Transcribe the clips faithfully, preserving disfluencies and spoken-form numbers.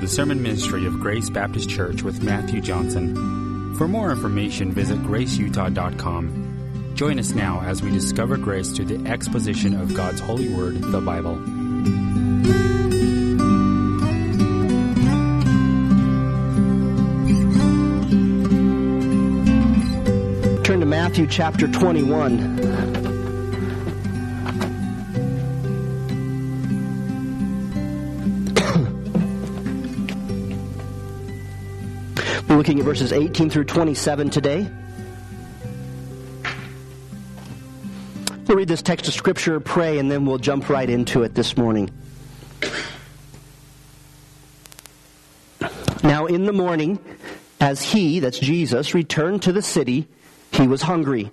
the sermon ministry of Grace Baptist Church with Matthew Johnson. For more information, visit grace utah dot com. Join us now as we discover grace through the exposition of God's holy word, the Bible. Turn to Matthew chapter twenty-one. We're looking at verses eighteen through twenty-seven today. We'll read this text of Scripture, pray, and then we'll jump right into it this morning. Now in the morning, as he, that's Jesus, returned to the city, he was hungry.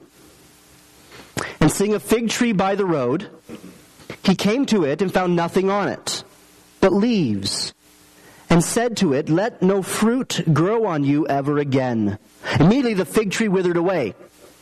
And seeing a fig tree by the road, he came to it and found nothing on it, but leaves, and said to it, "Let no fruit grow on you ever again." Immediately the fig tree withered away.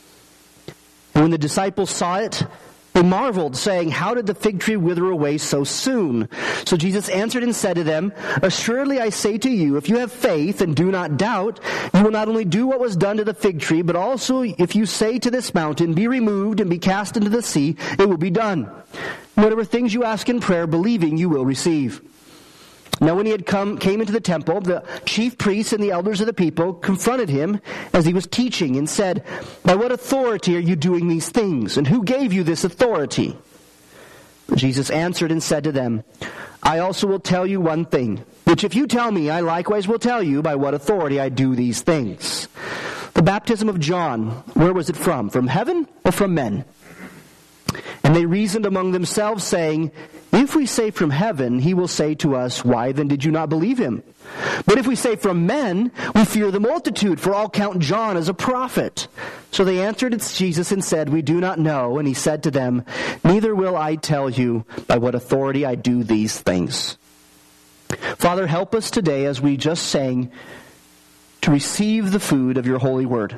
And when the disciples saw it, they marveled, saying, "How did the fig tree wither away so soon?" So Jesus answered and said to them, "Assuredly I say to you, if you have faith and do not doubt, you will not only do what was done to the fig tree, but also if you say to this mountain, 'Be removed and be cast into the sea,' it will be done. Whatever things you ask in prayer, believing, you will receive." Now when he had come, came into the temple, the chief priests and the elders of the people confronted him as he was teaching and said, "By what authority are you doing these things? And who gave you this authority?" Jesus answered and said to them, "I also will tell you one thing, which if you tell me, I likewise will tell you by what authority I do these things. The baptism of John, where was it from? From heaven or from men?" And they reasoned among themselves, saying, "If we say from heaven, he will say to us, 'Why then did you not believe him?' But if we say from men, we fear the multitude, for all count John as a prophet." So they answered Jesus and said, "We do not know." And he said to them, "Neither will I tell you by what authority I do these things." Father, help us today, as we just sang, to receive the food of your holy word.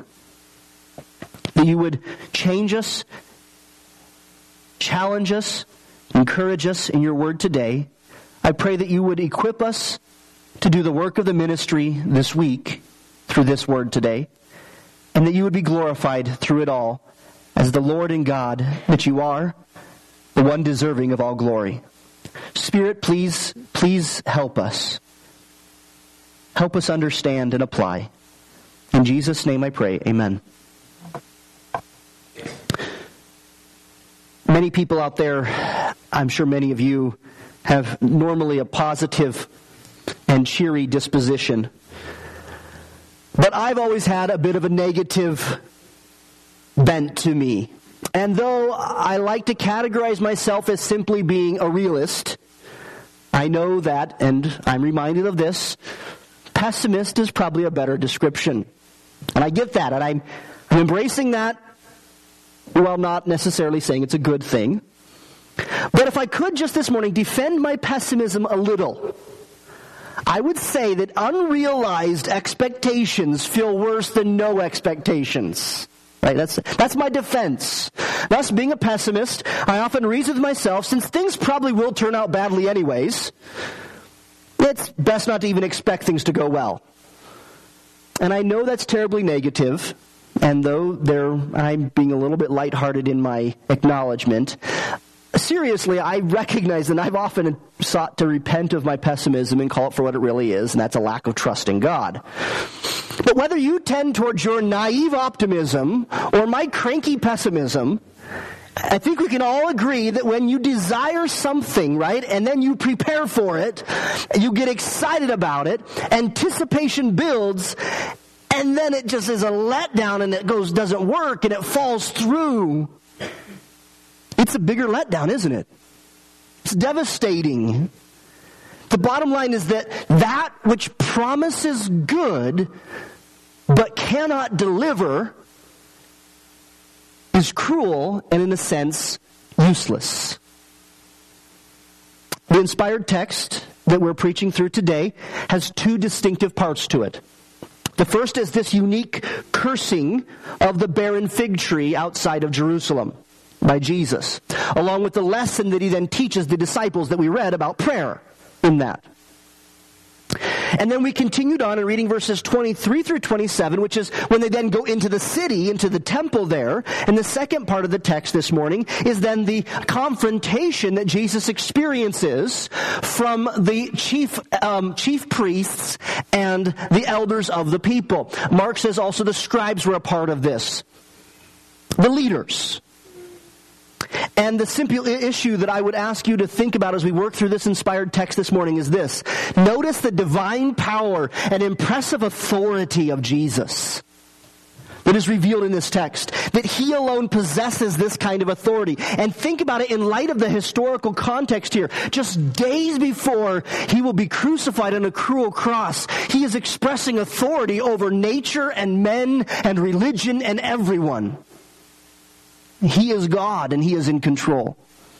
That you would change us, challenge us, encourage us in your word today. I pray that you would equip us to do the work of the ministry this week through this word today, and that you would be glorified through it all as the Lord and God that you are, the one deserving of all glory. Spirit, please, please help us. Help us understand and apply. In Jesus' name I pray, amen. Many people out there, I'm sure many of you, have normally a positive and cheery disposition. But I've always had a bit of a negative bent to me. And though I like to categorize myself as simply being a realist, I know that, and I'm reminded of this, pessimist is probably a better description. And I get that, and I'm, I'm embracing that, while not necessarily saying it's a good thing. But if I could just this morning defend my pessimism a little, I would say that unrealized expectations feel worse than no expectations. Right? That's that's my defense. Thus, being a pessimist, I often reason with myself, since things probably will turn out badly anyways, it's best not to even expect things to go well. And I know that's terribly negative. And though there, I'm being a little bit lighthearted in my acknowledgement, seriously, I recognize that I've often sought to repent of my pessimism and call it for what it really is, and that's a lack of trust in God. But whether you tend towards your naive optimism or my cranky pessimism, I think we can all agree that when you desire something, right, and then you prepare for it, you get excited about it, anticipation builds, and then it just is a letdown and it goes, doesn't work, and it falls through. It's a bigger letdown, isn't it? It's devastating. The bottom line is that that which promises good but cannot deliver is cruel and, in a sense, useless. The inspired text that we're preaching through today has two distinctive parts to it. The first is this unique cursing of the barren fig tree outside of Jerusalem by Jesus, along with the lesson that he then teaches the disciples that we read about prayer in that. And then we continued on in reading verses twenty-three through twenty-seven, which is when they then go into the city, into the temple there. And the second part of the text this morning is then the confrontation that Jesus experiences from the chief um, chief priests and the elders of the people. Mark says also the scribes were a part of this. The leaders. And the simple issue that I would ask you to think about as we work through this inspired text this morning is this. Notice the divine power and impressive authority of Jesus that is revealed in this text, that he alone possesses this kind of authority. And think about it in light of the historical context here. Just days before he will be crucified on a cruel cross, he is expressing authority over nature and men and religion and everyone. He is God, and he is in control.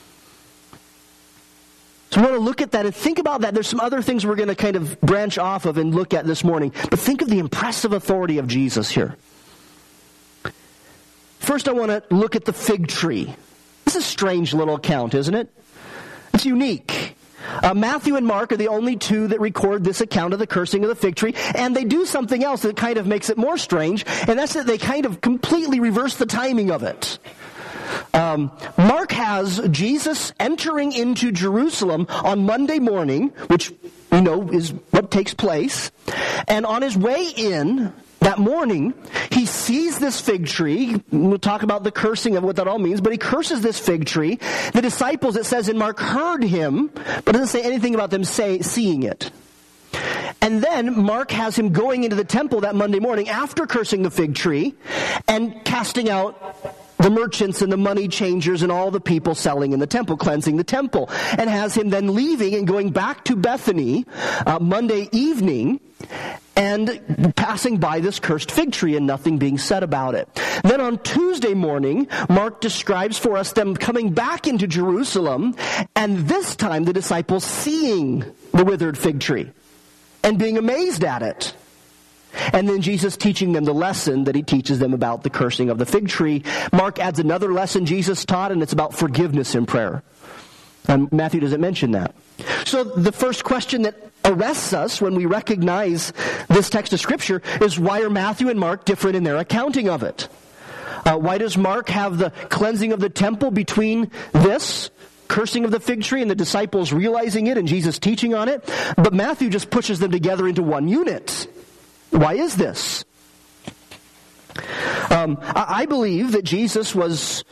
So we want to look at that and think about that. There's some other things we're going to kind of branch off of and look at this morning. But think of the impressive authority of Jesus here. First, I want to look at the fig tree. This is a strange little account, isn't it? It's unique. Uh, Matthew and Mark are the only two that record this account of the cursing of the fig tree, and they do something else that kind of makes it more strange, and that's that they kind of completely reverse the timing of it. Um, Mark has Jesus entering into Jerusalem on Monday morning, which we know is what takes place, and on his way in that morning, he sees this fig tree. We'll talk about the cursing of what that all means, but he curses this fig tree. The disciples, it says in Mark, heard him, but it doesn't say anything about them say, seeing it. And then Mark has him going into the temple that Monday morning after cursing the fig tree and casting out the merchants and the money changers and all the people selling in the temple, cleansing the temple, and has him then leaving and going back to Bethany uh, Monday evening and passing by this cursed fig tree and nothing being said about it. Then on Tuesday morning, Mark describes for us them coming back into Jerusalem, and this time the disciples seeing the withered fig tree and being amazed at it. And then Jesus teaching them the lesson that he teaches them about the cursing of the fig tree. Mark adds another lesson Jesus taught, and it's about forgiveness in prayer. And Matthew doesn't mention that. So the first question that arrests us when we recognize this text of Scripture is, why are Matthew and Mark different in their accounting of it? Uh, why does Mark have the cleansing of the temple between this cursing of the fig tree and the disciples realizing it and Jesus teaching on it? But Matthew just pushes them together into one unit. Why is this? Um, I, I believe that Jesus was...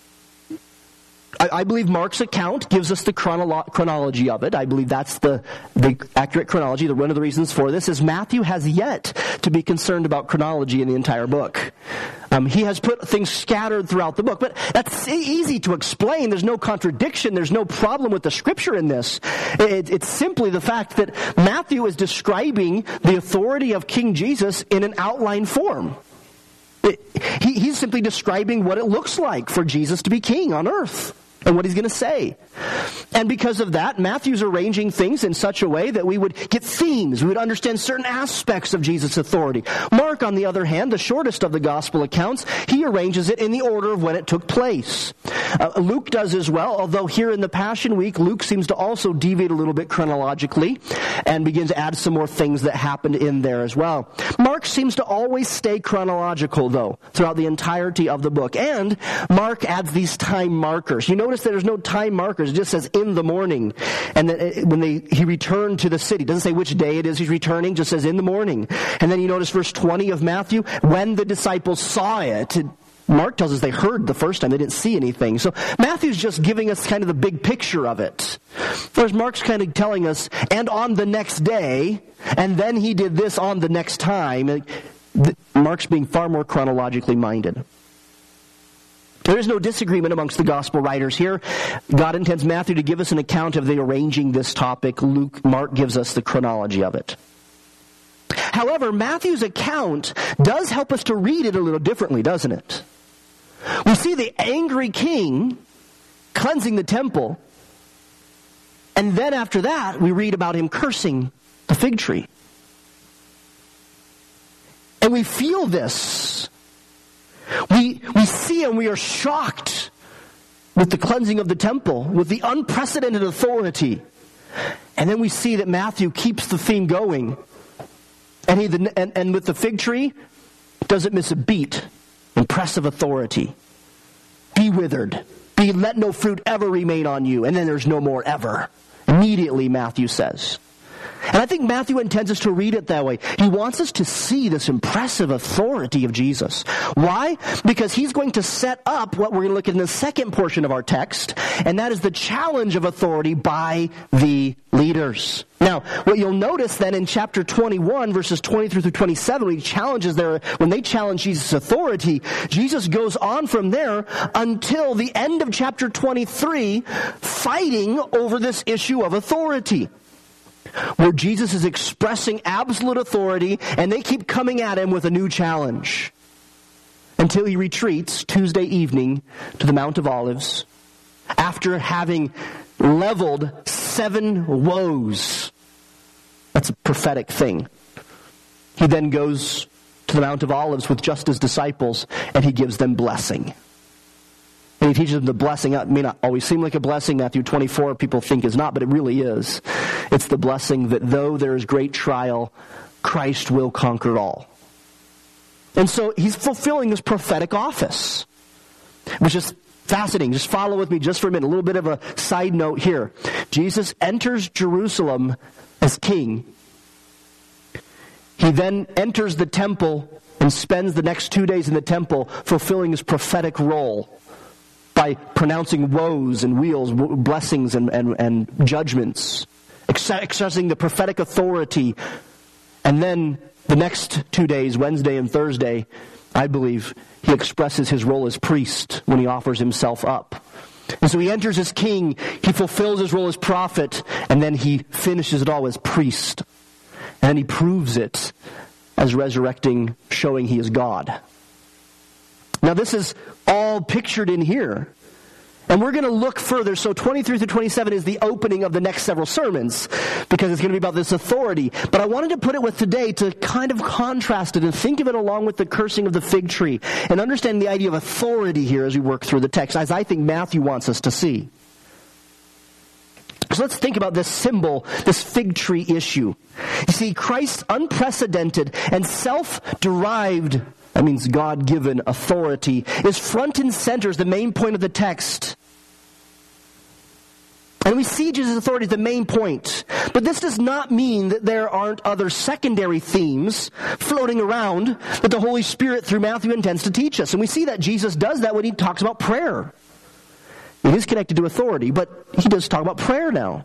I, I believe Mark's account gives us the chronolo- chronology of it. I believe that's the, the accurate chronology. The one of the reasons for this is Matthew has yet to be concerned about chronology in the entire book. Um, he has put things scattered throughout the book, but that's easy to explain. There's no contradiction. There's no problem with the Scripture in this. It, it's simply the fact that Matthew is describing the authority of King Jesus in an outline form. It, he, he's simply describing what it looks like for Jesus to be king on earth and what he's going to say. And because of that, Matthew's arranging things in such a way that we would get themes. We would understand certain aspects of Jesus' authority. Mark, on the other hand, the shortest of the gospel accounts, he arranges it in the order of when it took place. Uh, Luke does as well, although here in the Passion Week, Luke seems to also deviate a little bit chronologically and begins to add some more things that happened in there as well. Mark seems to always stay chronological, though, throughout the entirety of the book. And Mark adds these time markers. You notice that there's no time markers. It just says in the morning. And then when they, he returned to the city, it doesn't say which day it is he's returning, just says in the morning. And then you notice verse twenty of Matthew, when the disciples saw it, Mark tells us they heard the first time, they didn't see anything. So Matthew's just giving us kind of the big picture of it. Whereas Mark's kind of telling us, and on the next day, and then he did this on the next time. Mark's being far more chronologically minded. There is no disagreement amongst the gospel writers here. God intends Matthew to give us an account of the arranging this topic. Luke, Mark gives us the chronology of it. However, Matthew's account does help us to read it a little differently, doesn't it? We see the angry king cleansing the temple, and then after that, we read about him cursing the fig tree. And we feel this. We, we see and we are shocked with the cleansing of the temple, with the unprecedented authority. And then we see that Matthew keeps the theme going. And, he, and, and with the fig tree, doesn't miss a beat. Impressive authority. Be withered. Be, let no fruit ever remain on you. And then there's no more ever. Immediately, Matthew says. And I think Matthew intends us to read it that way. He wants us to see this impressive authority of Jesus. Why? Because he's going to set up what we're going to look at in the second portion of our text, and that is the challenge of authority by the leaders. Now, what you'll notice then in chapter twenty-one, verses twenty-three through twenty-seven, when he challenges their, when they challenge Jesus' authority, Jesus goes on from there until the end of chapter twenty-three, fighting over this issue of authority, where Jesus is expressing absolute authority, and they keep coming at him with a new challenge until he retreats Tuesday evening to the Mount of Olives after having leveled seven woes. That's a prophetic thing. He then goes to the Mount of Olives with just his disciples, and he gives them blessing. And he teaches them the blessing. It may not always seem like a blessing. Matthew twenty-four, people think is not, but it really is. It's the blessing that though there is great trial, Christ will conquer all. And so he's fulfilling this prophetic office, which is fascinating. Just follow with me just for a minute. A little bit of a side note here. Jesus enters Jerusalem as king. He then enters the temple and spends the next two days in the temple fulfilling his prophetic role by pronouncing woes and weals, blessings and, and, and judgments, expressing the prophetic authority. And then the next two days, Wednesday and Thursday, I believe, he expresses his role as priest when he offers himself up. And so he enters as king, he fulfills his role as prophet, and then he finishes it all as priest. And then he proves it as resurrecting, showing he is God. Now this is all pictured in here. And we're going to look further. So twenty-three through twenty-seven is the opening of the next several sermons, because it's going to be about this authority. But I wanted to put it with today to kind of contrast it and think of it along with the cursing of the fig tree, and understand the idea of authority here as we work through the text, as I think Matthew wants us to see. So let's think about this symbol, this fig tree issue. You see, Christ's unprecedented and self-derived, that means God-given authority, is front and center as the main point of the text. And we see Jesus' authority as the main point. But this does not mean that there aren't other secondary themes floating around that the Holy Spirit through Matthew intends to teach us. And we see that Jesus does that when he talks about prayer. It is connected to authority, but he does talk about prayer now.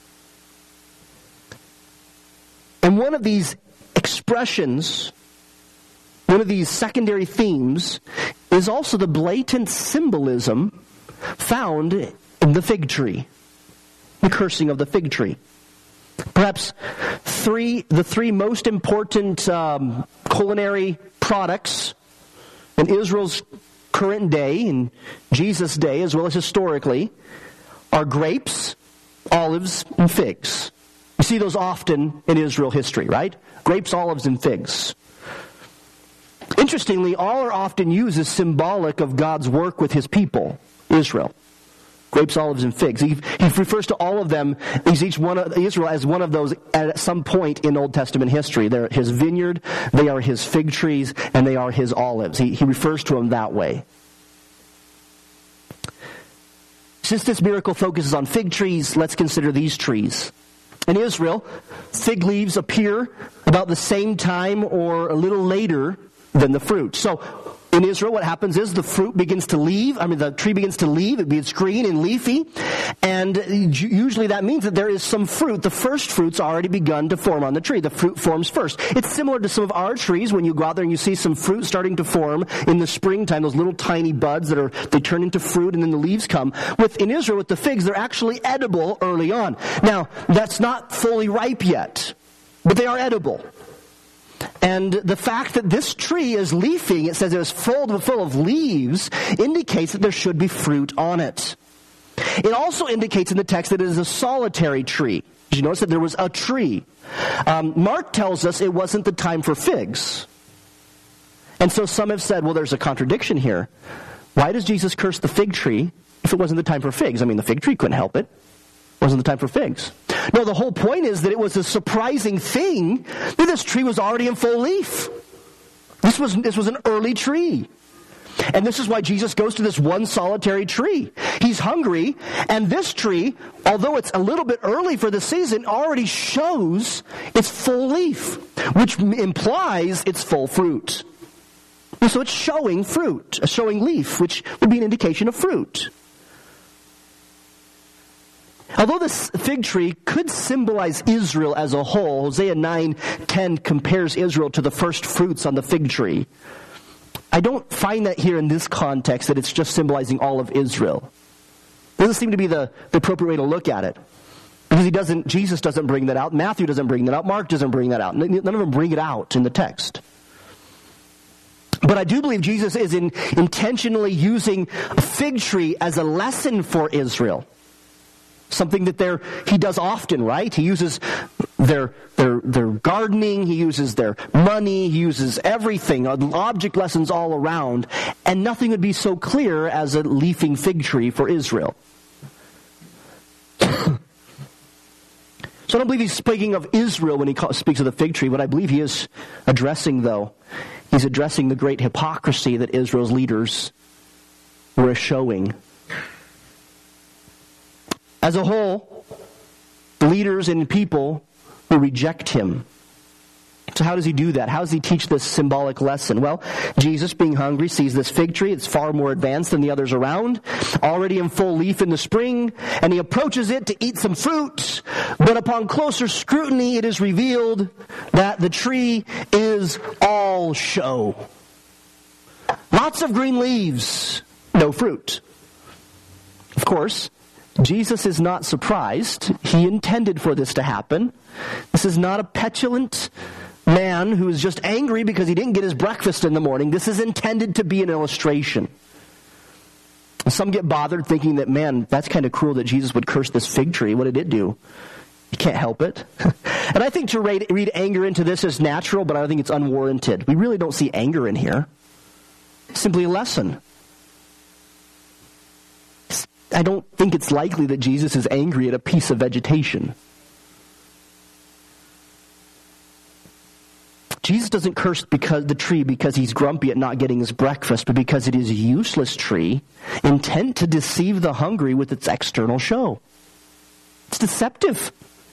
And one of these expressions, one of these secondary themes, is also the blatant symbolism found in the fig tree, the cursing of the fig tree. Perhaps three, the three most important um, culinary products in Israel's current day, in Jesus' day, as well as historically, are grapes, olives, and figs. You see those often in Israel history, right? Grapes, olives, and figs. Interestingly, all are often used as symbolic of God's work with his people, Israel. Grapes, olives, and figs. He, he refers to all of them, he's each one of Israel as one of those at some point in Old Testament history. They're his vineyard, they are his fig trees, and they are his olives. He, he refers to them that way. Since this miracle focuses on fig trees, let's consider these trees. In Israel, fig leaves appear about the same time or a little later than the fruit. So, in Israel, what happens is the fruit begins to leave, I mean the tree begins to leave, it begins green and leafy, and usually that means that there is some fruit. The first fruit's already begun to form on the tree. The fruit forms first. It's similar to some of our trees when you go out there and you see some fruit starting to form in the springtime, those little tiny buds that are, they turn into fruit and then the leaves come. With, in Israel, with the figs, they're actually edible early on. Now, that's not fully ripe yet, but they are edible. And the fact that this tree is leafing, it says it is full, full of leaves, indicates that there should be fruit on it. It also indicates in the text that it is a solitary tree. Did you notice that there was a tree? Um, Mark tells us it wasn't the time for figs. And so some have said, well, there's a contradiction here. Why does Jesus curse the fig tree if it wasn't the time for figs? I mean, the fig tree couldn't help it. It wasn't the time for figs. No, the whole point is that it was a surprising thing that this tree was already in full leaf. This was, this was an early tree. And this is why Jesus goes to this one solitary tree. He's hungry, and this tree, although it's a little bit early for the season, already shows its full leaf, which implies its full fruit. And so it's showing fruit, a showing leaf, which would be an indication of fruit. Although this fig tree could symbolize Israel as a whole, Hosea nine ten compares Israel to the first fruits on the fig tree. I don't find that here in this context that it's just symbolizing all of Israel. Doesn't seem to be the, the appropriate way to look at it. Because he doesn't, Jesus doesn't bring that out, Matthew doesn't bring that out, Mark doesn't bring that out. None of them bring it out in the text. But I do believe Jesus is in, intentionally using a fig tree as a lesson for Israel. Something that they're, he does often, right? He uses their, their, their gardening, he uses their money, he uses everything, object lessons all around, and nothing would be so clear as a leafing fig tree for Israel. So I don't believe he's speaking of Israel when he speaks of the fig tree. What I believe he is addressing, though, he's addressing the great hypocrisy that Israel's leaders were showing. As a whole, leaders and people will reject him. So how does he do that? How does he teach this symbolic lesson? Well, Jesus, being hungry, sees this fig tree. It's far more advanced than the others around, already in full leaf in the spring, and he approaches it to eat some fruit. But upon closer scrutiny, it is revealed that the tree is all show. Lots of green leaves, no fruit. Of course, Jesus is not surprised. He intended for this to happen. This is not a petulant man who is just angry because he didn't get his breakfast in the morning. This is intended to be an illustration. Some get bothered thinking that, man, that's kind of cruel that Jesus would curse this fig tree. What did it do? You can't help it. And I think to read, read anger into this is natural, but I think it's unwarranted. We really don't see anger in here. Simply a lesson. I don't think it's likely that Jesus is angry at a piece of vegetation. Jesus doesn't curse because the tree because he's grumpy at not getting his breakfast, but because it is a useless tree, intent to deceive the hungry with its external show. It's deceptive.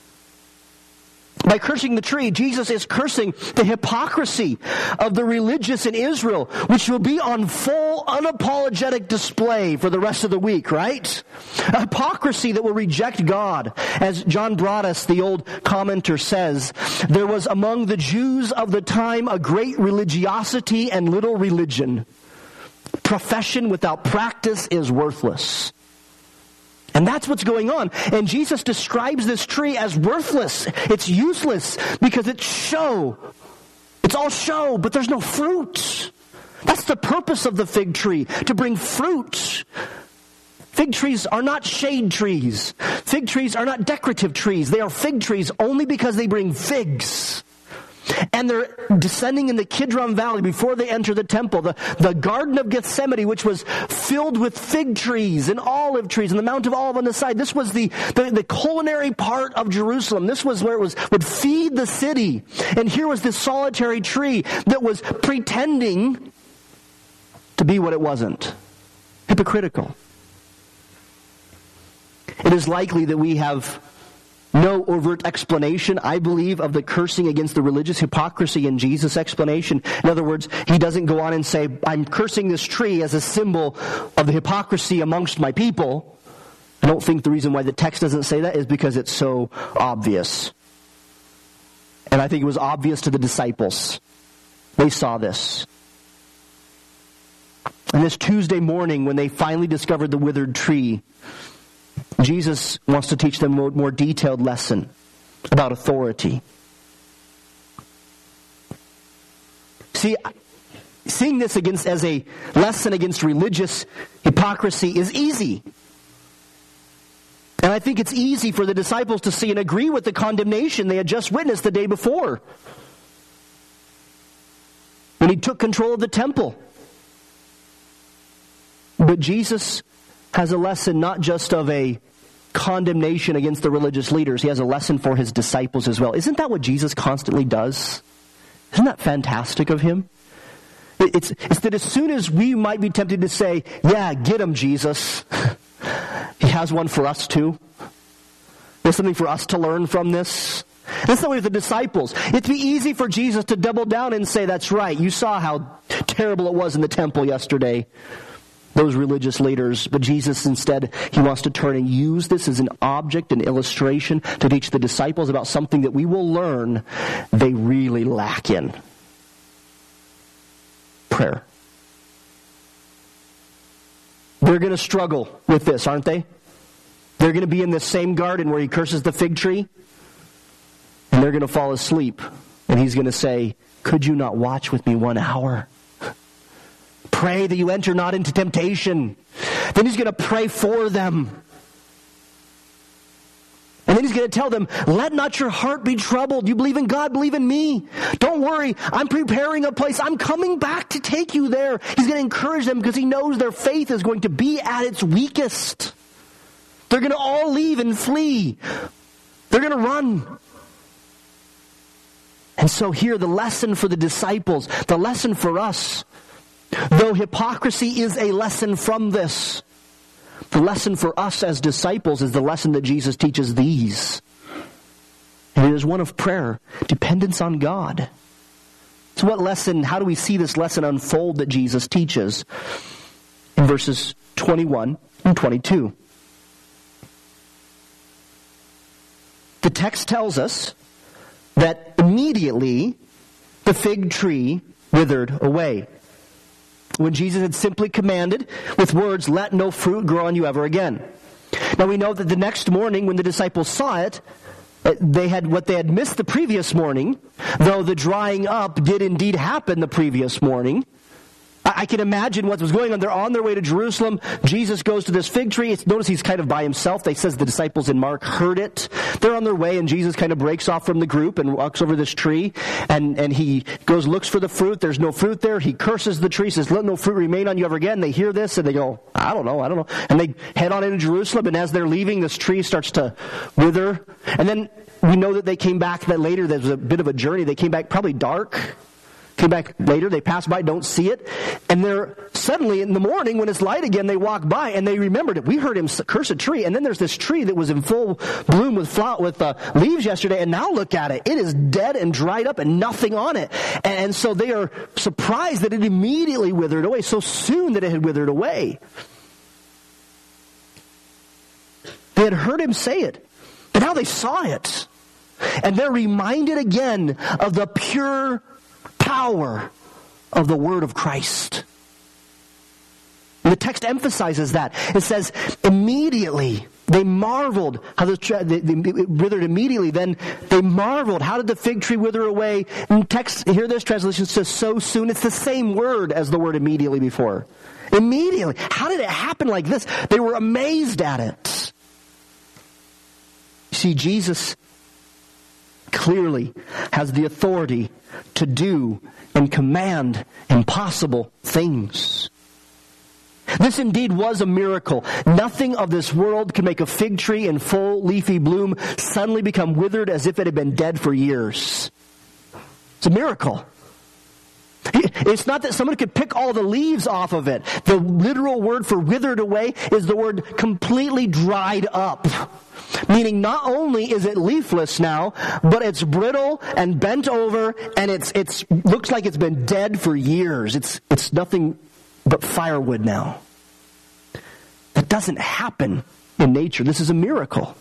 By cursing the tree, Jesus is cursing the hypocrisy of the religious in Israel, which will be on full, unapologetic display for the rest of the week, right? A hypocrisy that will reject God. As John Broadus, the old commenter, says, there was among the Jews of the time a great religiosity and little religion. Profession without practice is worthless. And that's what's going on. And Jesus describes this tree as worthless. It's useless because it's show. It's all show, but there's no fruit. That's the purpose of the fig tree, to bring fruit. Fig trees are not shade trees. Fig trees are not decorative trees. They are fig trees only because they bring figs. And they're descending in the Kidron Valley before they enter the temple. The, the Garden of Gethsemane, which was filled with fig trees and olive trees and the Mount of Olives on the side. This was the, the, the culinary part of Jerusalem. This was where it was would feed the city. And here was this solitary tree that was pretending to be what it wasn't. Hypocritical. It is likely that we have no overt explanation, I believe, of the cursing against the religious hypocrisy in Jesus' explanation. In other words, he doesn't go on and say, I'm cursing this tree as a symbol of the hypocrisy amongst my people. I don't think the reason why the text doesn't say that is because it's so obvious. And I think it was obvious to the disciples. They saw this. And this Tuesday morning, when they finally discovered the withered tree, Jesus wants to teach them a more detailed lesson about authority. See, seeing this against as a lesson against religious hypocrisy is easy. And I think it's easy for the disciples to see and agree with the condemnation they had just witnessed the day before, when he took control of the temple. But Jesus has a lesson not just of a condemnation against the religious leaders, he has a lesson for his disciples as well. Isn't that what Jesus constantly does? Isn't that fantastic of him? It's, it's that as soon as we might be tempted to say, yeah, get him, Jesus, he has one for us too. There's something for us to learn from this. That's the way with the disciples. It'd be easy for Jesus to double down and say, that's right, you saw how terrible it was in the temple yesterday, those religious leaders. But Jesus instead, he wants to turn and use this as an object, an illustration to teach the disciples about something that we will learn they really lack in. Prayer. They're going to struggle with this, aren't they? They're going to be in the same garden where he curses the fig tree, and they're going to fall asleep, and he's going to say, could you not watch with me one hour? Pray that you enter not into temptation. Then he's going to pray for them. And then he's going to tell them, let not your heart be troubled. You believe in God, believe in me. Don't worry, I'm preparing a place. I'm coming back to take you there. He's going to encourage them because he knows their faith is going to be at its weakest. They're going to all leave and flee. They're going to run. And so here, the lesson for the disciples, the lesson for us, though hypocrisy is a lesson from this, the lesson for us as disciples is the lesson that Jesus teaches these. And it is one of prayer, dependence on God. So what lesson, how do we see this lesson unfold that Jesus teaches? In verses twenty-one and twenty-two. The text tells us that immediately the fig tree withered away. When Jesus had simply commanded with words, let no fruit grow on you ever again. Now we know that the next morning when the disciples saw it, they had what they had missed the previous morning, though the drying up did indeed happen the previous morning. I can imagine what was going on. They're on their way to Jerusalem. Jesus goes to this fig tree. It's, notice he's kind of by himself. They says the disciples in Mark heard it. They're on their way, and Jesus kind of breaks off from the group and walks over this tree. And, and he goes, looks for the fruit. There's no fruit there. He curses the tree, says, let no fruit remain on you ever again. They hear this, and they go, I don't know, I don't know. And they head on into Jerusalem, and as they're leaving, this tree starts to wither. And then we know that they came back, that later there was a bit of a journey. They came back probably dark. Came back later, they pass by, don't see it, and they're suddenly in the morning when it's light again, they walk by and they remembered it. We heard him curse a tree, and then there's this tree that was in full bloom with flower, with uh, leaves yesterday, and now look at it. It is dead and dried up and nothing on it. And so they are surprised that it immediately withered away, so soon that it had withered away. They had heard him say it, but now they saw it. And they're reminded again of the pure power of the word of Christ. And the text emphasizes that. It says, immediately they marveled how the tra- they, they withered immediately. Then they marveled. How did the fig tree wither away? And text, here this translation says so soon. It's the same word as the word immediately before. Immediately. How did it happen like this? They were amazed at it. See, Jesus clearly has the authority to do and command impossible things. This indeed was a miracle. Nothing of this world can make a fig tree in full leafy bloom suddenly become withered as if it had been dead for years. It's a miracle. It's not that someone could pick all the leaves off of it. The literal word for withered away is the word completely dried up. Meaning not only is it leafless now, but it's brittle and bent over, and it's it's looks like it's been dead for years. It's it's nothing but firewood now. That doesn't happen in nature. This is a miracle.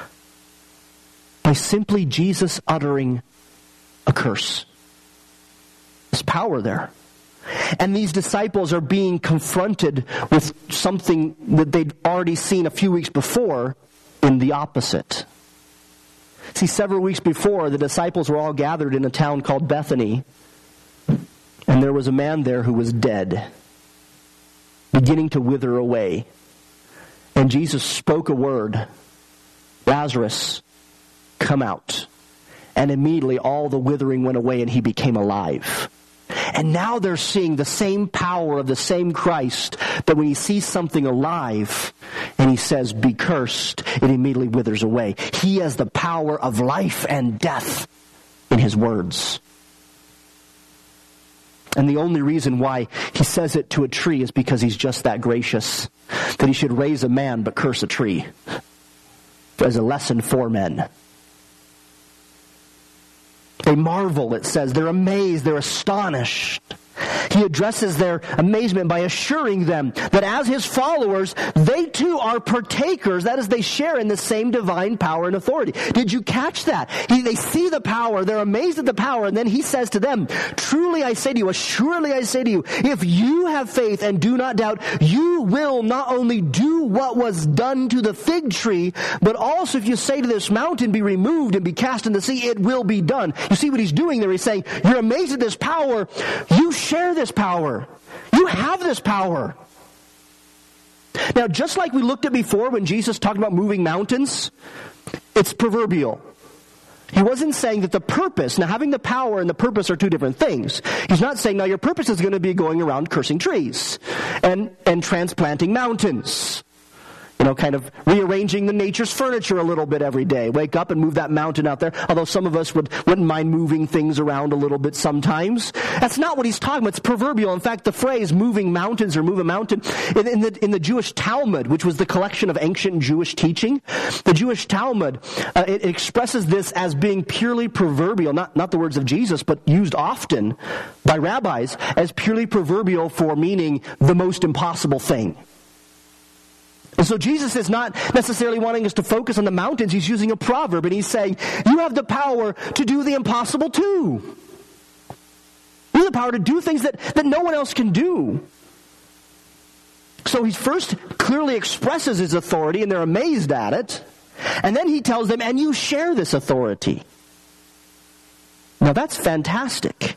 By simply Jesus uttering a curse. There's power there. And these disciples are being confronted with something that they'd already seen a few weeks before in the opposite. See, several weeks before, the disciples were all gathered in a town called Bethany, and there was a man there who was dead, beginning to wither away. And Jesus spoke a word, Lazarus, come out. And immediately all the withering went away and he became alive. And now they're seeing the same power of the same Christ, that when he sees something alive, and he says, be cursed, it immediately withers away. He has the power of life and death in his words. And the only reason why he says it to a tree is because he's just that gracious, that he should raise a man but curse a tree as a lesson for men. They marvel, it says. They're amazed. They're astonished. He addresses their amazement by assuring them that as his followers, they too are partakers. That is, they share in the same divine power and authority. Did you catch that? He, they see the power. They're amazed at the power. And then he says to them, truly I say to you, assuredly I say to you, if you have faith and do not doubt, you will not only do what was done to the fig tree, but also if you say to this mountain, be removed and be cast in the sea, it will be done. You see what he's doing there? He's saying, you're amazed at this power. You share this power. You have this power. Now, just like we looked at before when Jesus talked about moving mountains, it's proverbial. He wasn't saying that the purpose, now having the power and the purpose are two different things. He's not saying, now your purpose is going to be going around cursing trees and, and transplanting mountains. You know, kind of rearranging the nature's furniture a little bit every day. Wake up and move that mountain out there. Although some of us would, wouldn't mind moving things around a little bit sometimes. That's not what he's talking about. It's proverbial. In fact, the phrase moving mountains or move a mountain, in, in, the, in the Jewish Talmud, which was the collection of ancient Jewish teaching, the Jewish Talmud, uh, it, it expresses this as being purely proverbial. Not, not the words of Jesus, but used often by rabbis as purely proverbial for meaning the most impossible thing. And so Jesus is not necessarily wanting us to focus on the mountains. He's using a proverb, and he's saying, you have the power to do the impossible too. You have the power to do things that, that no one else can do. So he first clearly expresses his authority, and they're amazed at it. And then he tells them, and you share this authority. Now that's fantastic.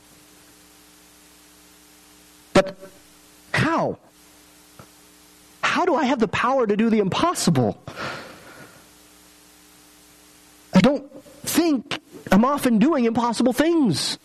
But how? How do I have the power to do the impossible? I don't think I'm often doing impossible things.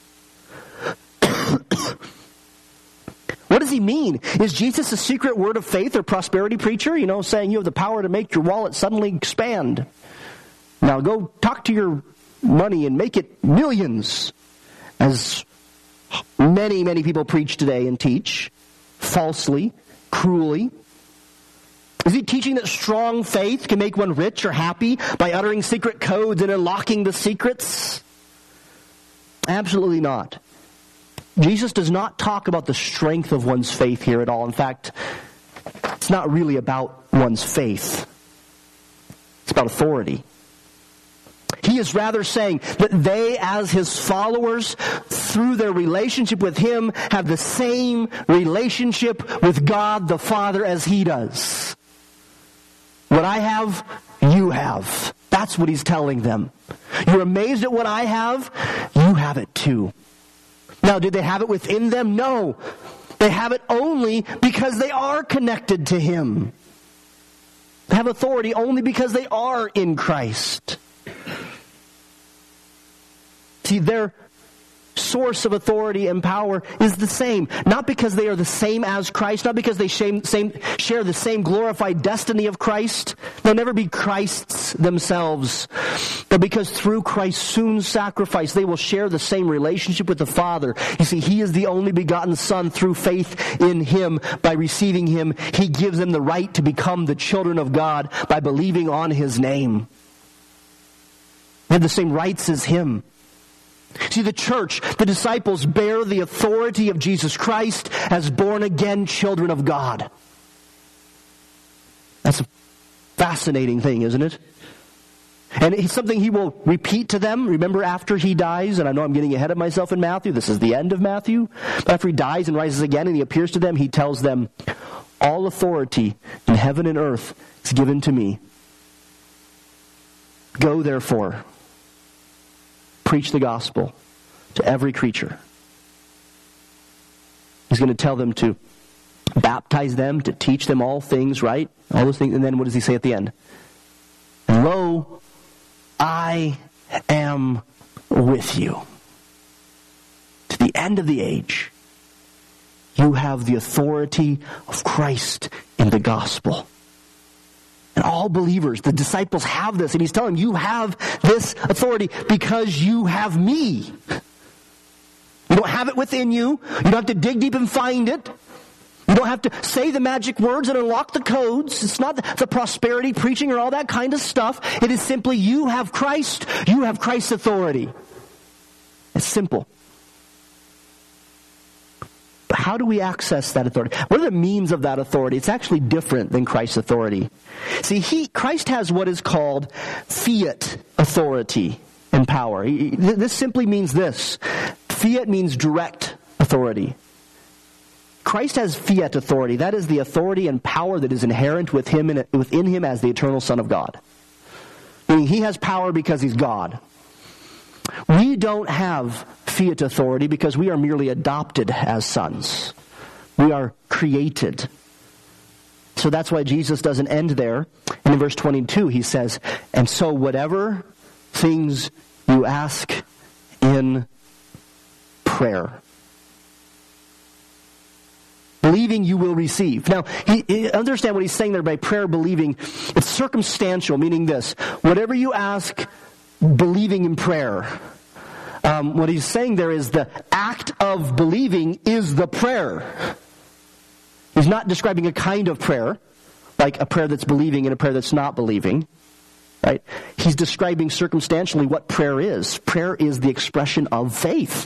What does he mean? Is Jesus a secret word of faith or prosperity preacher? You know, saying you have the power to make your wallet suddenly expand. Now go talk to your money and make it millions. As many, many people preach today and teach. Falsely, cruelly. Is he teaching that strong faith can make one rich or happy by uttering secret codes and unlocking the secrets? Absolutely not. Jesus does not talk about the strength of one's faith here at all. In fact, it's not really about one's faith. It's about authority. He is rather saying that they, as his followers, through their relationship with him, have the same relationship with God the Father as he does. What I have, you have. That's what he's telling them. You're amazed at what I have, you have it too. Now, did they have it within them? No. They have it only because they are connected to him. They have authority only because they are in Christ. See, their source of authority and power is the same. Not because they are the same as Christ, not because they same, same, share the same glorified destiny of Christ. They'll never be Christ's themselves. But because through Christ's soon sacrifice, they will share the same relationship with the Father. You see, he is the only begotten Son. Through faith in him, by receiving him, he gives them the right to become the children of God by believing on his name. They have the same rights as him. See, the church, the disciples bear the authority of Jesus Christ as born-again children of God. That's a fascinating thing, isn't it? And it's something he will repeat to them. Remember, after he dies, and I know I'm getting ahead of myself in Matthew, this is the end of Matthew, but after he dies and rises again and he appears to them, he tells them, all authority in heaven and earth is given to me. Go, therefore, preach the gospel to every creature. He's going to tell them to baptize them, to teach them all things, right? All those things. And then what does he say at the end? And lo, I am with you to the end of the age. You have the authority of Christ in the gospel. And all believers, the disciples have this. And he's telling them, you have this authority because you have me. You don't have it within you. You don't have to dig deep and find it. You don't have to say the magic words and unlock the codes. It's not the, the prosperity preaching or all that kind of stuff. It is simply you have Christ. You have Christ's authority. It's simple. But how do we access that authority? What are the means of that authority? It's actually different than Christ's authority. See, he Christ has what is called fiat authority and power. He, this simply means this. Fiat means direct authority. Christ has fiat authority. That is the authority and power that is inherent with him and within him as the eternal Son of God. Meaning he has power because he's God. We don't have fiat authority because we are merely adopted as sons. We are created. So that's why Jesus doesn't end there. And in verse twenty-two he says, and so whatever things you ask in prayer, believing you will receive. Now, he, he, understand what he's saying there by prayer, believing. It's circumstantial, meaning this. Whatever you ask, believing in prayer. Um, what he's saying there is the act of believing is the prayer. He's not describing a kind of prayer, like a prayer that's believing and a prayer that's not believing. Right? He's describing circumstantially what prayer is. Prayer is the expression of faith.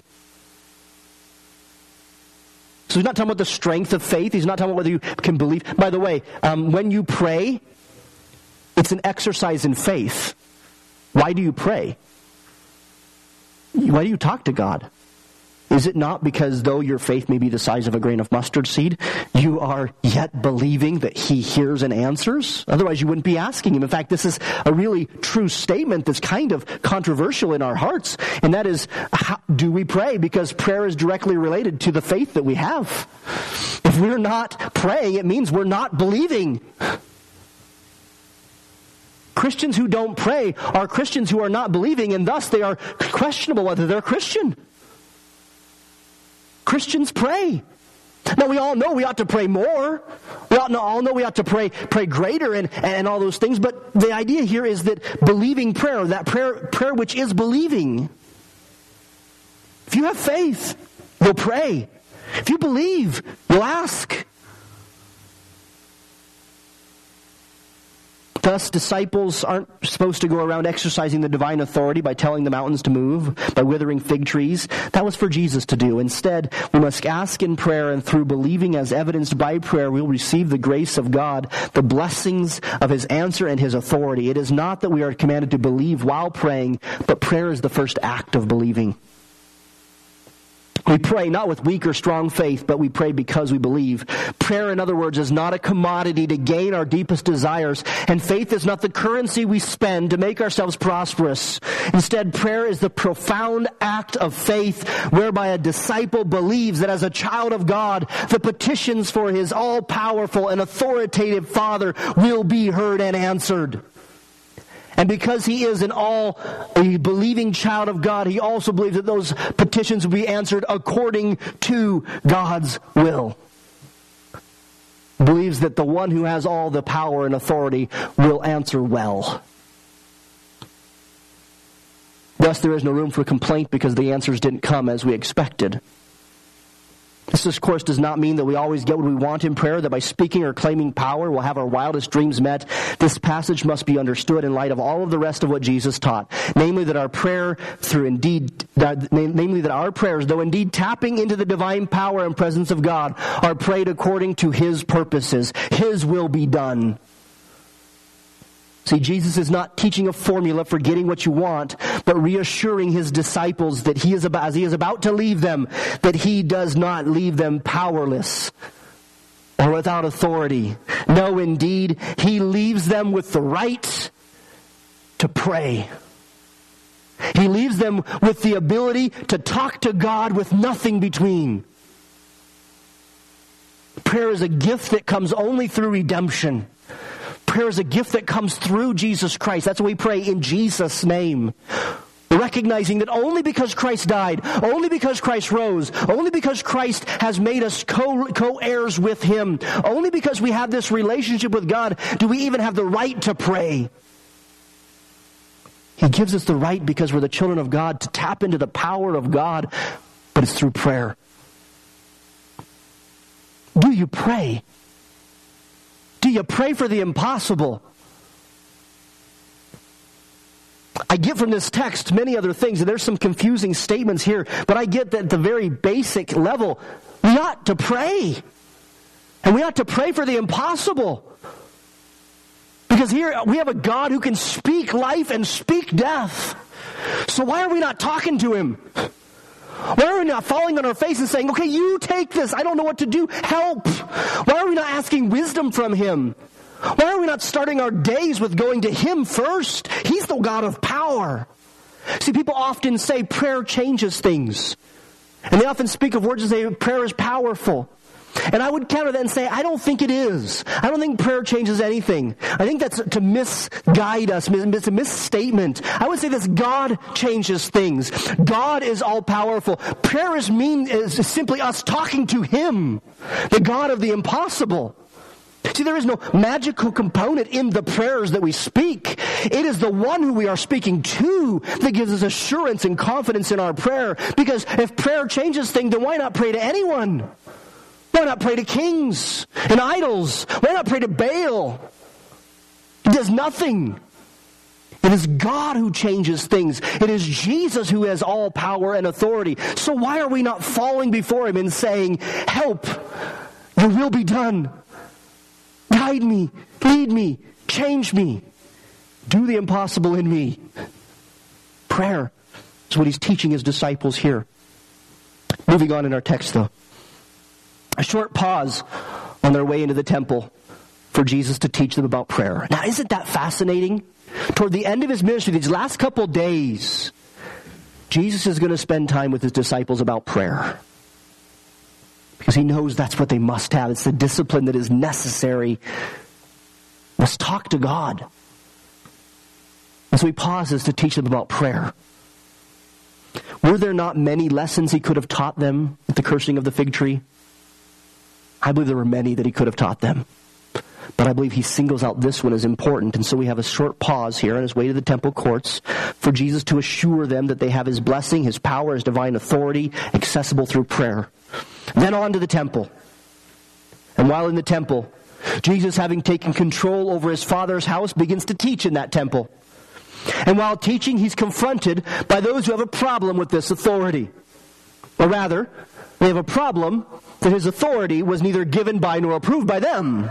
So he's not talking about the strength of faith. He's not talking about whether you can believe. By the way, um, when you pray, it's an exercise in faith. Why do you pray? Why do you talk to God? Is it not because though your faith may be the size of a grain of mustard seed, you are yet believing that he hears and answers? Otherwise you wouldn't be asking him. In fact, this is a really true statement that's kind of controversial in our hearts. And that is, how do we pray? Because prayer is directly related to the faith that we have. If we're not praying, it means we're not believing. Christians who don't pray are Christians who are not believing, and thus they are questionable whether they're Christian. Christians pray. Now we all know we ought to pray more. We ought to all know we ought to pray pray greater and, and all those things. But the idea here is that believing prayer, that prayer prayer which is believing. If you have faith, you'll pray. If you believe, you'll ask. Thus, disciples aren't supposed to go around exercising the divine authority by telling the mountains to move, by withering fig trees. That was for Jesus to do. Instead, we must ask in prayer, and through believing as evidenced by prayer, we'll receive the grace of God, the blessings of his answer and his authority. It is not that we are commanded to believe while praying, but prayer is the first act of believing. We pray not with weak or strong faith, but we pray because we believe. Prayer, in other words, is not a commodity to gain our deepest desires, and faith is not the currency we spend to make ourselves prosperous. Instead, prayer is the profound act of faith whereby a disciple believes that as a child of God, the petitions for his all-powerful and authoritative Father will be heard and answered. And because he is an all a believing child of God, he also believes that those petitions will be answered according to God's will. Believes that the one who has all the power and authority will answer well. Thus, there is no room for complaint because the answers didn't come as we expected. This, of course, does not mean that we always get what we want in prayer, that by speaking or claiming power we'll have our wildest dreams met. This passage must be understood in light of all of the rest of what Jesus taught. Namely that our prayer through indeed, that, namely that our prayers, though indeed tapping into the divine power and presence of God, are prayed according to his purposes. His will be done. See, Jesus is not teaching a formula for getting what you want, but reassuring his disciples that he is about, as he is about to leave them, that he does not leave them powerless or without authority. No, indeed, he leaves them with the right to pray. He leaves them with the ability to talk to God with nothing between. Prayer is a gift that comes only through redemption. Prayer is a gift that comes through Jesus Christ. That's why we pray in Jesus' name. We recognizing that only because Christ died, only because Christ rose, only because Christ has made us co- co-heirs with Him, only because we have this relationship with God, do we even have the right to pray. He gives us the right because we're the children of God to tap into the power of God, but it's through prayer. Do you pray? Do you pray for the impossible? I get from this text many other things, and there's some confusing statements here, but I get that at the very basic level, we ought to pray. And we ought to pray for the impossible. Because here we have a God who can speak life and speak death. So why are we not talking to Him? Why are we not falling on our face and saying, okay, you take this, I don't know what to do, help? Why are we not asking wisdom from Him? Why are we not starting our days with going to Him first? He's the God of power. See, people often say prayer changes things. And they often speak of words and say prayer is powerful. And I would counter that and say, I don't think it is. I don't think prayer changes anything. I think that's to misguide us. It's a misstatement. I would say this: God changes things. God is all-powerful. Prayer is, mean, is simply us talking to Him, the God of the impossible. See, there is no magical component in the prayers that we speak. It is the one who we are speaking to that gives us assurance and confidence in our prayer. Because if prayer changes things, then why not pray to anyone? Why not pray to kings and idols? Why not pray to Baal? It does nothing. It is God who changes things. It is Jesus who has all power and authority. So why are we not falling before Him and saying, help, your will be done. Guide me, lead me, change me. Do the impossible in me. Prayer is what He's teaching His disciples here. Moving on in our text though. A short pause on their way into the temple for Jesus to teach them about prayer. Now, isn't that fascinating? Toward the end of His ministry, these last couple days, Jesus is going to spend time with His disciples about prayer. Because He knows that's what they must have. It's the discipline that is necessary. Must talk to God. And so He pauses to teach them about prayer. Were there not many lessons He could have taught them with the cursing of the fig tree? I believe there were many that He could have taught them. But I believe He singles out this one as important. And so we have a short pause here on His way to the temple courts for Jesus to assure them that they have His blessing, His power, His divine authority, accessible through prayer. Then on to the temple. And while in the temple, Jesus, having taken control over His Father's house, begins to teach in that temple. And while teaching, He's confronted by those who have a problem with this authority. Or rather, they have a problem that His authority was neither given by nor approved by them.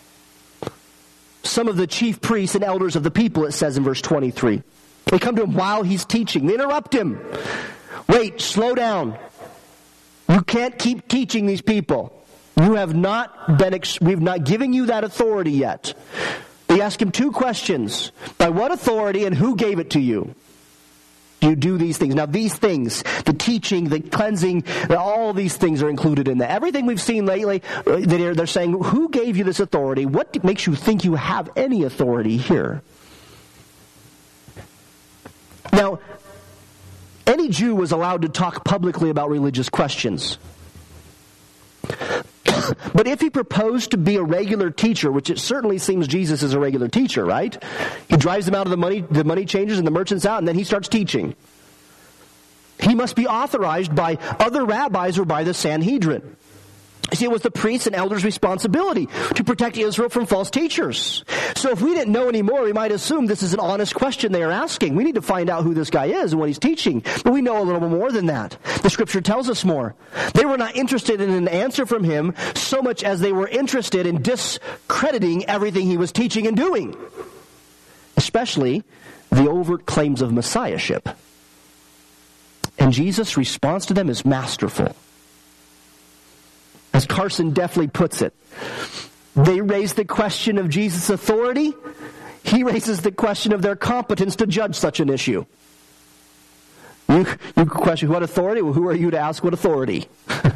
Some of the chief priests and elders of the people, it says in verse twenty-three. They come to Him while He's teaching. They interrupt Him. Wait, slow down. You can't keep teaching these people. You have not been, ex- we've not given you that authority yet. They ask Him two questions. By what authority and who gave it to you? You do these things. Now these things, the teaching, the cleansing, all these things are included in that. Everything we've seen lately, they're, they're saying, who gave you this authority? What makes you think you have any authority here? Now, any Jew was allowed to talk publicly about religious questions. But if he proposed to be a regular teacher, which it certainly seems Jesus is a regular teacher, right? He drives them out of the money, the money changers and the merchants out, and then he starts teaching. He must be authorized by other rabbis or by the Sanhedrin. See, it was the priests and elders' responsibility to protect Israel from false teachers. So if we didn't know anymore, we might assume this is an honest question they are asking. We need to find out who this guy is and what he's teaching. But we know a little more than that. The Scripture tells us more. They were not interested in an answer from him so much as they were interested in discrediting everything he was teaching and doing. Especially the overt claims of messiahship. And Jesus' response to them is masterful. As Carson deftly puts it, they raise the question of Jesus' authority. He raises the question of their competence to judge such an issue. You, you question what authority? Well, who are you to ask what authority?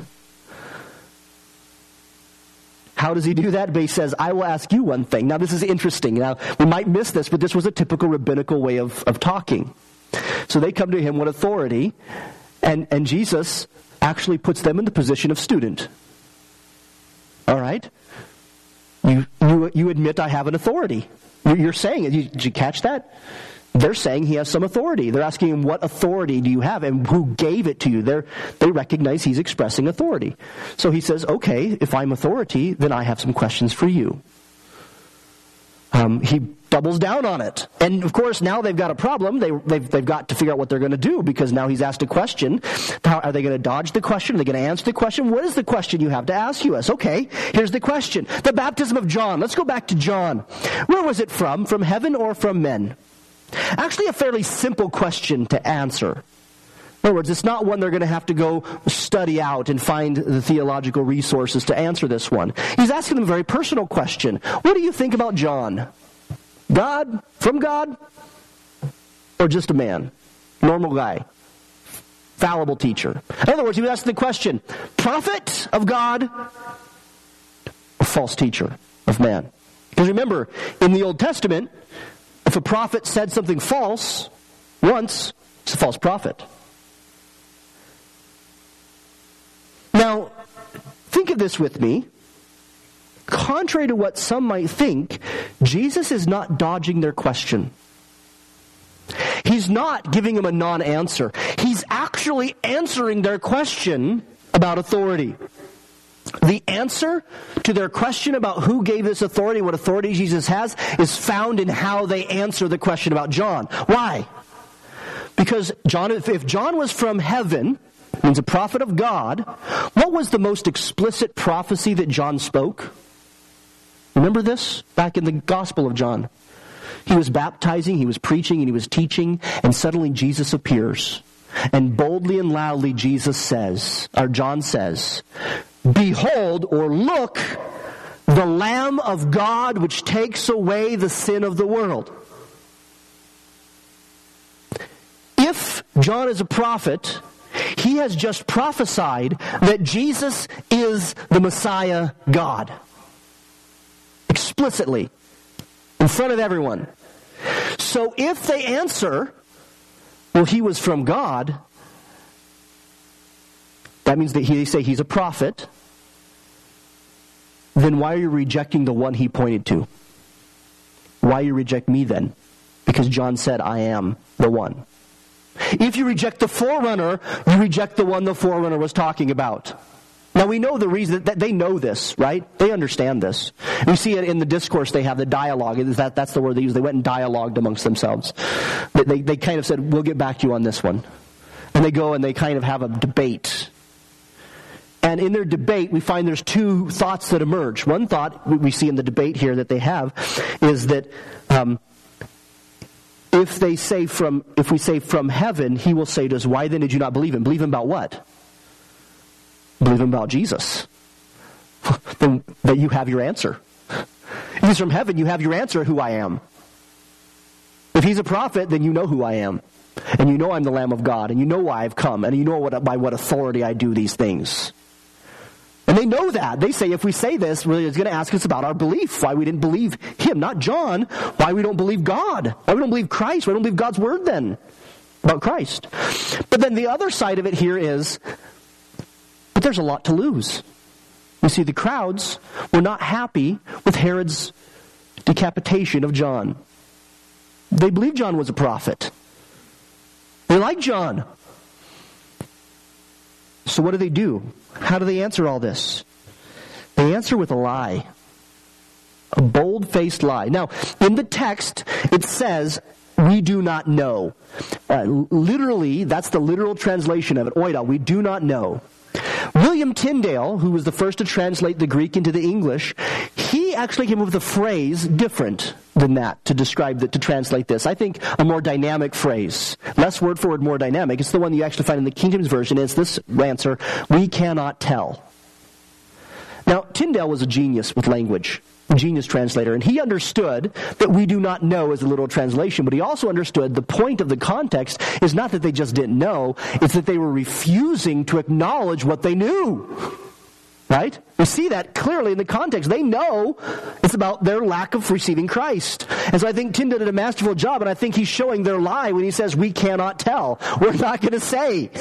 How does he do that? But he says, I will ask you one thing. Now, this is interesting. Now, we might miss this, but this was a typical rabbinical way of, of talking. So they come to him with authority, and, and Jesus actually puts them in the position of student. All right? You, you, you admit I have an authority. You're saying it. Did you catch that? They're saying he has some authority. They're asking him, what authority do you have, and who gave it to you? They're, they recognize he's expressing authority. So he says, okay, if I'm authority, then I have some questions for you. Um, he doubles down on it. And of course, now they've got a problem. They, they've, they've got to figure out what they're going to do, because now he's asked a question. How, are they going to dodge the question? Are they going to answer the question? What is the question you have to ask us? Okay, here's the question. The baptism of John. Let's go back to John. Where was it from? From heaven or from men? Actually, a fairly simple question to answer. In other words, it's not one they're going to have to go study out and find the theological resources to answer this one. He's asking them a very personal question. What do you think about John? God? From God? Or just a man? Normal guy? Fallible teacher? In other words, he was asking the question, prophet of God or false teacher of man? Because remember, in the Old Testament, if a prophet said something false once, it's a false prophet. Now, think of this with me. Contrary to what some might think, Jesus is not dodging their question. He's not giving them a non-answer. He's actually answering their question about authority. The answer to their question about who gave this authority, what authority Jesus has, is found in how they answer the question about John. Why? Because John, if John was from heaven, means a prophet of God, what was the most explicit prophecy that John spoke? Remember this? Back in the Gospel of John. He was baptizing, he was preaching, and he was teaching, and suddenly Jesus appears. And boldly and loudly Jesus says, or John says, "Behold," or "Look, the Lamb of God which takes away the sin of the world." If John is a prophet, he has just prophesied that Jesus is the Messiah God. Explicitly. In front of everyone. So if they answer, well, he was from God, that means that he, they say he's a prophet, then why are you rejecting the one he pointed to? Why you reject me then? Because John said, I am the one. If you reject the forerunner, you reject the one the forerunner was talking about. Now we know the reason, that they know this, right? They understand this. We see it in the discourse they have, the dialogue. Is that, that's the word they use. They went and dialogued amongst themselves. They, they, they kind of said, we'll get back to you on this one. And they go and they kind of have a debate. And in their debate, we find there's two thoughts that emerge. One thought we see in the debate here that they have is that um, if they say from, if we say from heaven, he will say to us, why then did you not believe him? Believe him about what? Believe him about Jesus. Then that you have your answer. If he's from heaven, you have your answer, who I am. If he's a prophet, then you know who I am. And you know I'm the Lamb of God, and you know why I've come, and you know what, by what authority I do these things. And they know that. They say, if we say this, really, it's going to ask us about our belief, why we didn't believe him, not John, why we don't believe God, why we don't believe Christ, why we don't believe God's word then about Christ. But then the other side of it here is, but there's a lot to lose. You see, the crowds were not happy with Herod's decapitation of John. They believed John was a prophet. They liked John. So what do they do? How do they answer all this? They answer with a lie. A bold-faced lie. Now, in the text, it says, we do not know. Uh, literally, that's the literal translation of it. Oida, we do not know. William Tyndale, who was the first to translate the Greek into the English, he actually came up with a phrase different than that to describe that, to translate this. I think a more dynamic phrase. Less word for word, more dynamic. It's the one you actually find in the King James Version. It's this answer, we cannot tell. Now, Tyndale was a genius with language. Genius translator, and he understood that we do not know as a literal translation, but he also understood the point of the context is not that they just didn't know, it's that they were refusing to acknowledge what they knew. Right? We see that clearly in the context. They know it's about their lack of receiving Christ. And so I think Tim did a masterful job, and I think he's showing their lie when he says, we cannot tell. We're not going to say.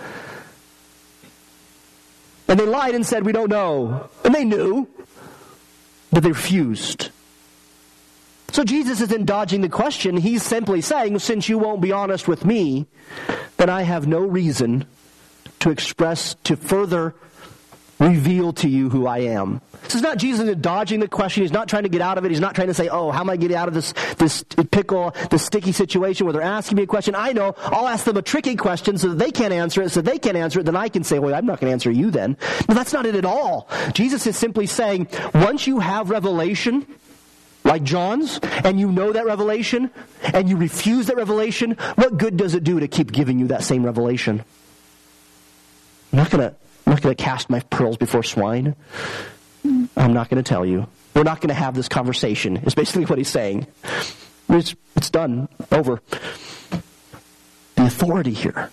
And they lied and said, we don't know. And they knew, but they refused. So Jesus isn't dodging the question. He's simply saying, since you won't be honest with me, then I have no reason to express, to further reveal to you who I am. This is not Jesus dodging the question. He's not trying to get out of it. He's not trying to say, oh, how am I getting out of this, this pickle, this sticky situation where they're asking me a question? I know. I'll ask them a tricky question so that they can't answer it. So they can't answer it, then I can say, well, I'm not going to answer you then. No, that's not it at all. Jesus is simply saying, once you have revelation, like John's, and you know that revelation, and you refuse that revelation, what good does it do to keep giving you that same revelation? I'm not going to I'm not going to cast my pearls before swine. I'm not going to tell you. We're not going to have this conversation, is basically what he's saying. It's, it's done. Over. The authority here.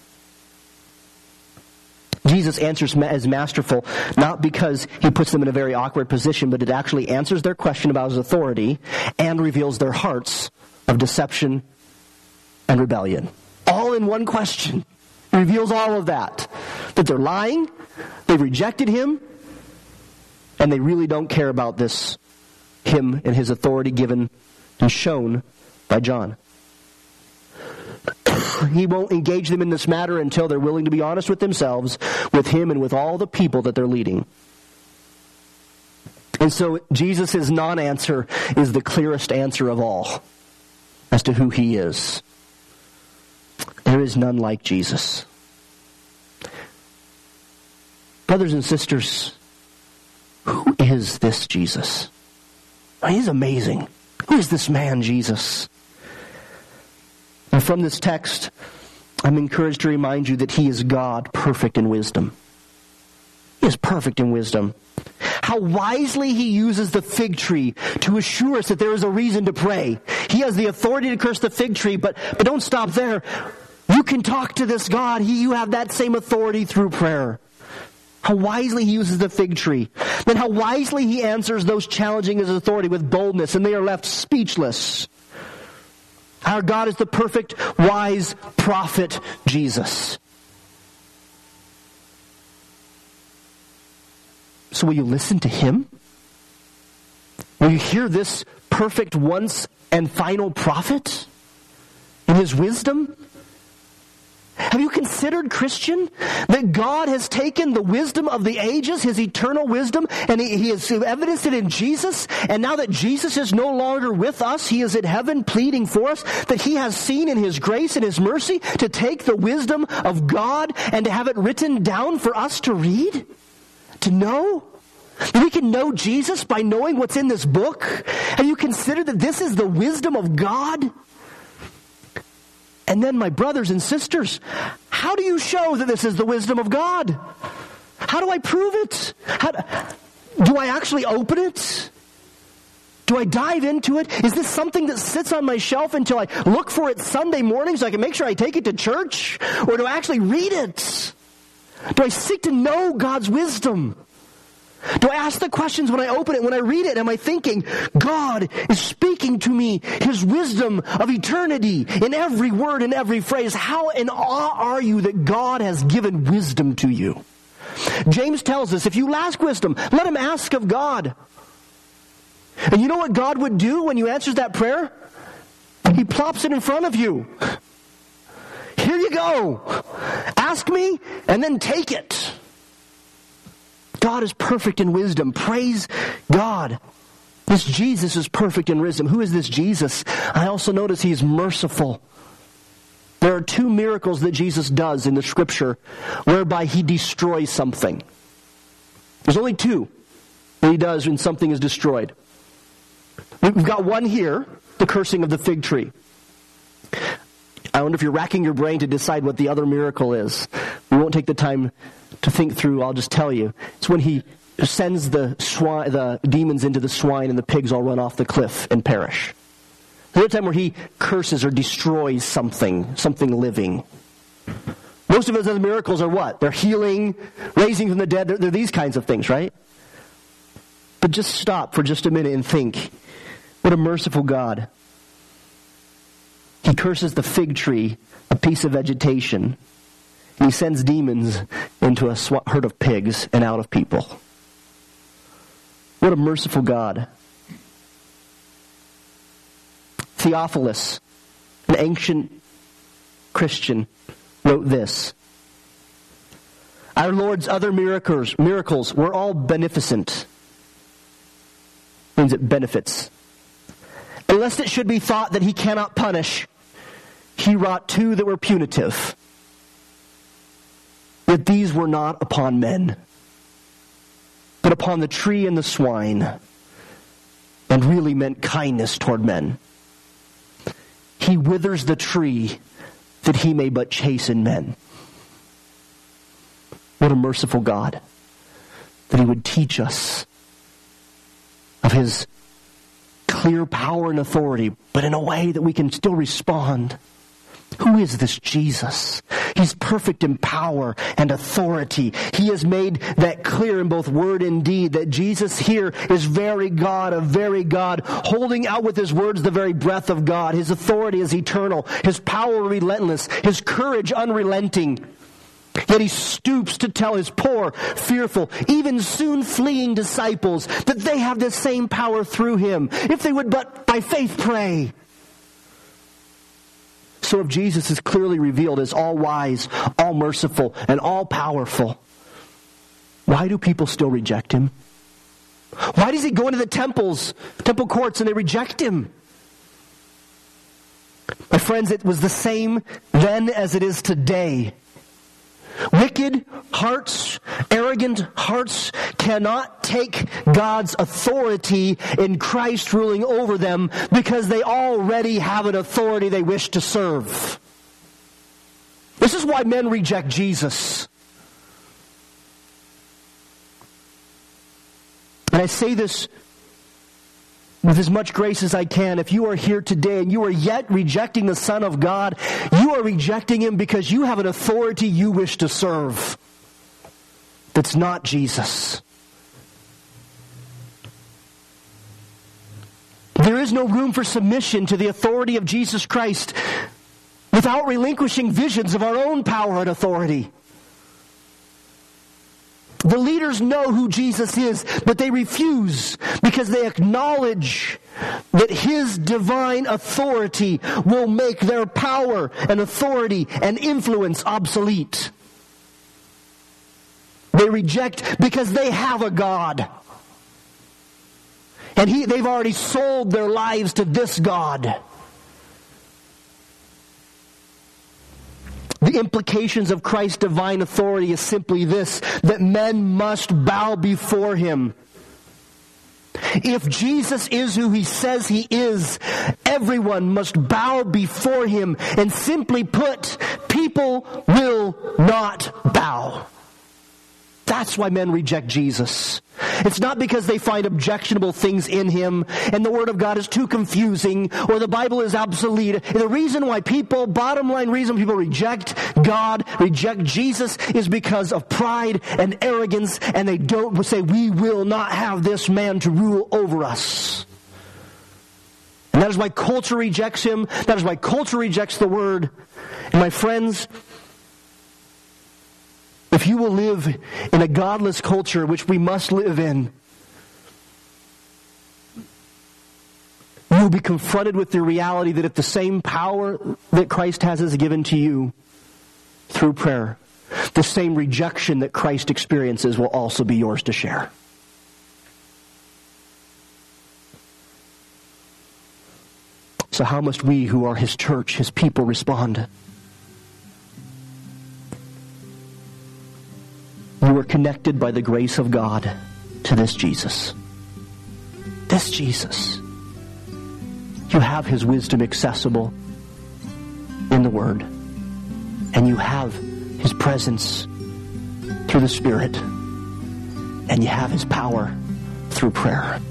Jesus answers as masterful, not because he puts them in a very awkward position, but it actually answers their question about his authority and reveals their hearts of deception and rebellion. All in one question. He reveals all of that. That they're lying, they've rejected him, and they really don't care about this, him and his authority given and shown by John. He won't engage them in this matter until they're willing to be honest with themselves, with him, and with all the people that they're leading. And so Jesus' non-answer is the clearest answer of all as to who he is. There is none like Jesus. Brothers and sisters, who is this Jesus? He's amazing. Who is this man, Jesus? And from this text, I'm encouraged to remind you that he is God, perfect in wisdom. He is perfect in wisdom. How wisely he uses the fig tree to assure us that there is a reason to pray. He has the authority to curse the fig tree, but, but don't stop there. You can talk to this God. He, you have that same authority through prayer. How wisely he uses the fig tree. Then how wisely he answers those challenging his authority with boldness, and they are left speechless. Our God is the perfect, wise prophet, Jesus. So will you listen to him? Will you hear this perfect once and final prophet in his wisdom? Have you considered, Christian, that God has taken the wisdom of the ages, his eternal wisdom, and he, he has evidenced it in Jesus, and now that Jesus is no longer with us, he is in heaven pleading for us, that he has seen in his grace and his mercy to take the wisdom of God and to have it written down for us to read, to know? That we can know Jesus by knowing what's in this book? Have you considered that this is the wisdom of God? And then, my brothers and sisters, how do you show that this is the wisdom of God? How do I prove it? How do, do I actually open it? Do I dive into it? Is this something that sits on my shelf until I look for it Sunday morning so I can make sure I take it to church? Or do I actually read it? Do I seek to know God's wisdom? Do I ask the questions when I open it, when I read it? Am I thinking, God is speaking to me his wisdom of eternity in every word and every phrase? How in awe are you that God has given wisdom to you? James tells us, if you ask wisdom, let him ask of God. And you know what God would do when you answer that prayer? He plops it in front of you. Here you go. Ask me and then take it. God is perfect in wisdom. Praise God. This Jesus is perfect in wisdom. Who is this Jesus? I also notice he is merciful. There are two miracles that Jesus does in the scripture whereby he destroys something. There's only two that he does when something is destroyed. We've got one here, the cursing of the fig tree. I wonder if you're racking your brain to decide what the other miracle is. We won't take the time to think through. I'll just tell you. It's when he sends the swine, the demons into the swine, and the pigs all run off the cliff and perish. The other time where he curses or destroys something, something living. Most of his other miracles are what? They're healing, raising from the dead. They're, they're these kinds of things, right? But just stop for just a minute and think, what a merciful God. He curses the fig tree, a piece of vegetation. He sends demons into a sw- herd of pigs and out of people. What a merciful God. Theophilus, an ancient Christian, wrote this: Our Lord's other miracles, miracles were all beneficent. Means it benefits. And lest it should be thought that he cannot punish, he wrought two that were punitive. Yet these were not upon men, but upon the tree and the swine, and really meant kindness toward men. He withers the tree that he may but chasten men. What a merciful God, that he would teach us of his clear power and authority, but in a way that we can still respond. Who is this Jesus? He's perfect in power and authority. He has made that clear in both word and deed, that Jesus here is very God, a very God, holding out with his words the very breath of God. His authority is eternal, his power relentless, his courage unrelenting. Yet he stoops to tell his poor, fearful, even soon fleeing disciples that they have the same power through him, if they would but by faith pray. So if Jesus is clearly revealed as all-wise, all-merciful, and all-powerful, why do people still reject him? Why does he go into the temples, temple courts, and they reject him? My friends, it was the same then as it is today. Wicked hearts, arrogant hearts cannot take God's authority in Christ ruling over them because they already have an authority they wish to serve. This is why men reject Jesus. And I say this with as much grace as I can. If you are here today and you are yet rejecting the Son of God, you are rejecting him because you have an authority you wish to serve that's not Jesus. There is no room for submission to the authority of Jesus Christ without relinquishing visions of our own power and authority. The leaders know who Jesus is, but they refuse because they acknowledge that his divine authority will make their power and authority and influence obsolete. They reject because they have a God. And he, they've already sold their lives to this God. The implications of Christ's divine authority is simply this, that men must bow before him. If Jesus is who he says he is, everyone must bow before him. And simply put, people will not bow. That's why men reject Jesus. It's not because they find objectionable things in him and the Word of God is too confusing or the Bible is obsolete. The reason why people, bottom line reason people reject God, reject Jesus, is because of pride and arrogance, and they don't say, we will not have this man to rule over us. And that is why culture rejects him. That is why culture rejects the Word. And my friends, if you will live in a godless culture, which we must live in, you will be confronted with the reality that if the same power that Christ has is given to you through prayer, the same rejection that Christ experiences will also be yours to share. So how must we, who are his church, his people, respond? You are connected by the grace of God to this Jesus. This Jesus. You have his wisdom accessible in the Word. And you have his presence through the Spirit. And you have his power through prayer.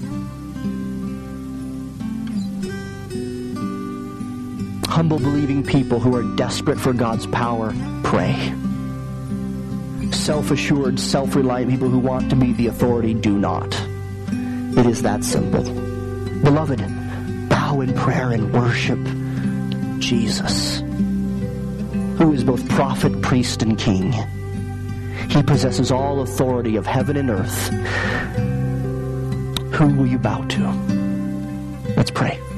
Humble, believing people who are desperate for God's power, pray. Self-assured, self-reliant people who want to be the authority, do not. It is that simple. Beloved, bow in prayer and worship Jesus, who is both prophet, priest, and king. He possesses all authority of heaven and earth. Who will you bow to? Let's pray.